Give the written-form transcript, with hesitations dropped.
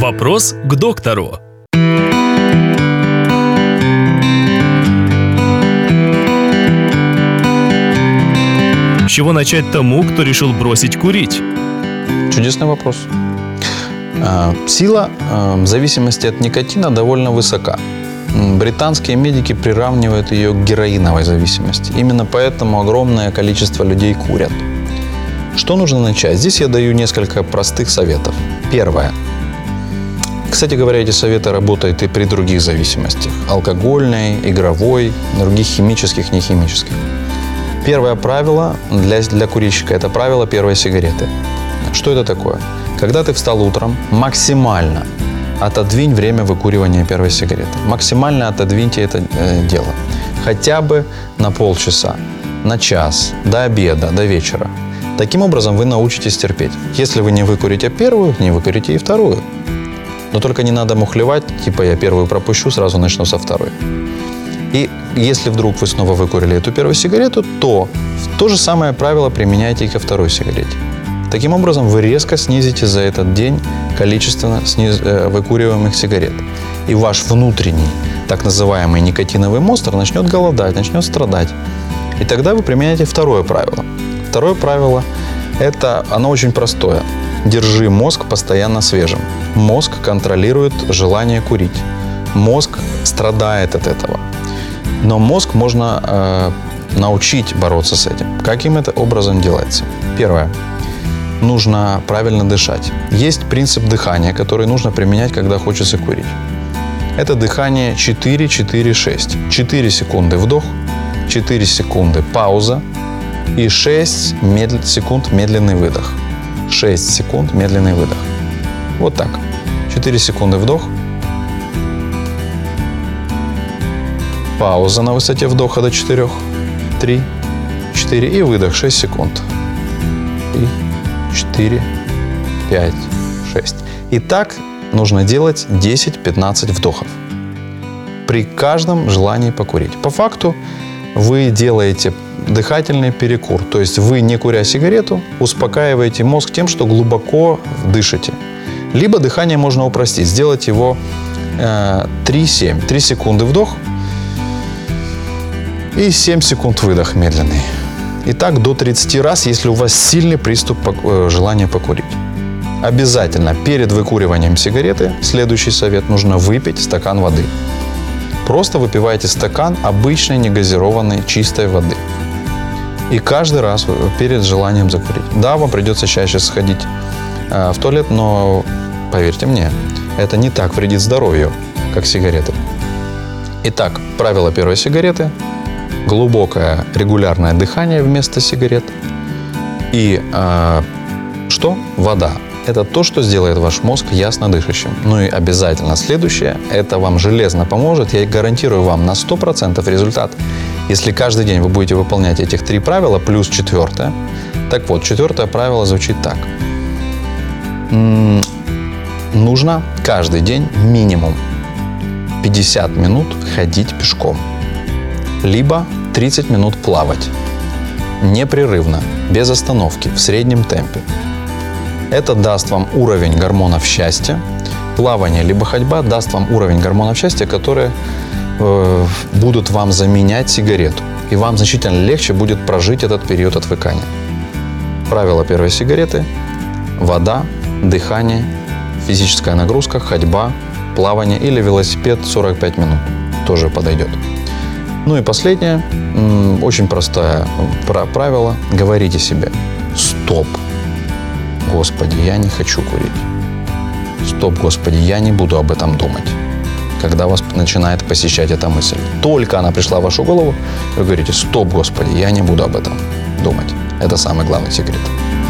Вопрос к доктору. С чего начать тому, кто решил бросить курить? Чудесный вопрос. Сила зависимости от никотина довольно высока. Британские медики приравнивают ее к героиновой зависимости. Именно поэтому огромное количество людей курят. Что нужно начать? Здесь я даю несколько простых советов. Первое. Кстати говоря, эти советы работают и при других зависимостях. Алкогольной, игровой, других химических, нехимических. Первое правило для курильщика – это правило первой сигареты. Что это такое? Когда ты встал утром, максимально отодвинь время выкуривания первой сигареты. Максимально отодвиньте это дело. Хотя бы на полчаса, на час, до обеда, до вечера. Таким образом вы научитесь терпеть. Если вы не выкурите первую, не выкурите и вторую. Но только не надо мухлевать, типа я первую пропущу, сразу начну со второй. И если вдруг вы снова выкурили эту первую сигарету, то то же самое правило применяйте и ко второй сигарете. Таким образом, вы резко снизите за этот день количество выкуриваемых сигарет. И ваш внутренний, так называемый никотиновый монстр начнет голодать, начнет страдать. И тогда вы применяете второе правило. Второе правило оно очень простое. Держи мозг постоянно свежим. Мозг контролирует желание курить. Мозг страдает от этого. Но мозг можно научить бороться с этим. Каким это образом делается? Первое. Нужно правильно дышать. Есть принцип дыхания, который нужно применять, когда хочется курить. Это дыхание 4-4-6. 4 секунды вдох, 4 секунды пауза и 6 секунд медленный выдох. 6 секунд медленный выдох. Вот так. 4 секунды вдох. Пауза на высоте вдоха до 4. 3, 4 и выдох 6 секунд. 3, 4, 5, 6. И так нужно делать 10-15 вдохов. При каждом желании покурить. По факту вы делаете дыхательный перекур. То есть вы, не куря сигарету, успокаиваете мозг тем, что глубоко дышите. Либо дыхание можно упростить. Сделать его 3-7. 3 секунды вдох и 7 секунд выдох медленный. И так до 30 раз, если у вас сильный приступ желания покурить. Обязательно перед выкуриванием сигареты, следующий совет, нужно выпить стакан воды. Просто выпивайте стакан обычной негазированной чистой воды. И каждый раз перед желанием закурить. Да, вам придется чаще сходить в туалет, но поверьте мне, это не так вредит здоровью, как сигареты. Итак, правило первой сигареты. Глубокое регулярное дыхание вместо сигарет. И что? Вода. Это то, что сделает ваш мозг ясно дышащим. Ну и обязательно следующее. Это вам железно поможет. Я гарантирую вам на 100% результат. Если каждый день вы будете выполнять этих 3 правила, плюс 4. Так вот, 4 правило звучит так. Нужно каждый день минимум 50 минут ходить пешком. Либо 30 минут плавать. Непрерывно, без остановки, в среднем темпе. Это даст вам уровень гормонов счастья. Плавание либо ходьба даст вам уровень гормонов счастья, которые будут вам заменять сигарету. И вам значительно легче будет прожить этот период отвыкания. Правило первой сигареты – вода, дыхание, физическая нагрузка, ходьба, плавание или велосипед 45 минут. Тоже подойдет. Ну и последнее, очень простое правило. Говорите себе: стоп, Господи, я не хочу курить. Стоп, Господи, я не буду об этом думать. Когда вас начинает посещать эта мысль. Только она пришла в вашу голову, вы говорите: стоп, Господи, я не буду об этом думать. Это самый главный секрет.